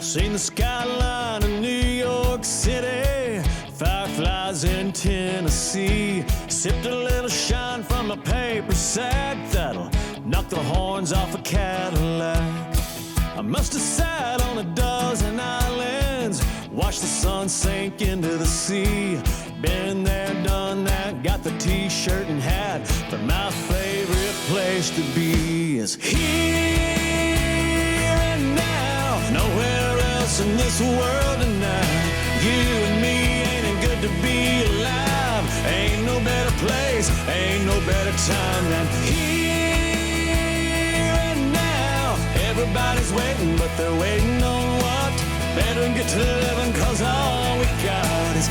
Seen the skyline of New York City, fireflies in Tennessee. Sipped a little shine from a paper sack that'll knock the horns off a Cadillac. I must have sat on a dozen islands, watched the sun sink into the sea. Been there, done that, got the t-shirt and hat, but my favorite place to be is here and now. Nowhere else in this world tonight. You and me, ain't it good to be alive? Ain't no better place, ain't no better time than here and now. Everybody's waiting, but they're waiting on what? Better get to living, cause all we got is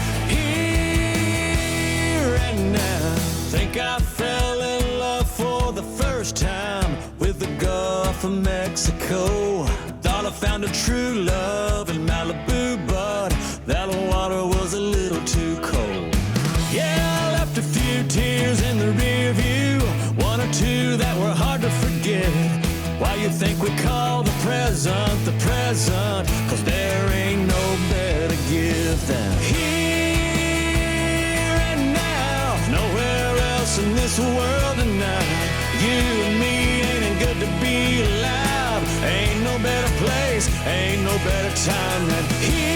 here and now. Think I fell in love for the first time with the Gulf of Mexico. Thought I found a true love in Malibu, but that water was a little too cold. Yeah, I left a few tears in the rear view, one or two that were hard to forget. Why you think we call the present, cause there ain't no better gift than here and now. Nowhere else in this world tonight. You and me, ain't it good to be alive? Ain't no better place, ain't no better time than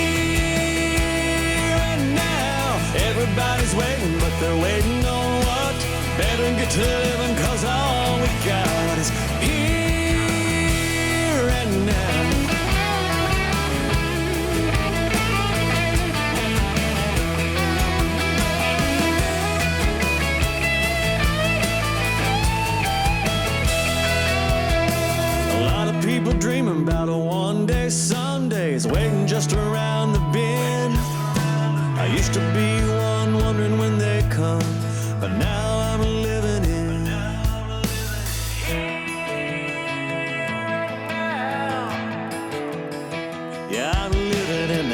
here and now. Everybody's waiting, but they're waiting on what? Better get to living, cause all we got is here and now. People dreaming about a one-day Sundays, waiting just around the bend. I used to be one wondering when they come, but now I'm living in. Yeah, I'm living in the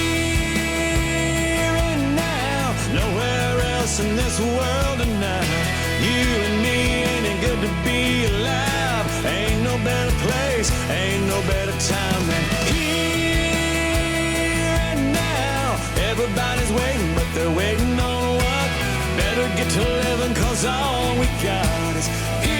here and now. Nowhere else in this world tonight. You and me, ain't it good to be alive? Ain't no better place, ain't no better time than here and now. Everybody's waiting, but they're waiting on what? Better get to living, cause all we got is here.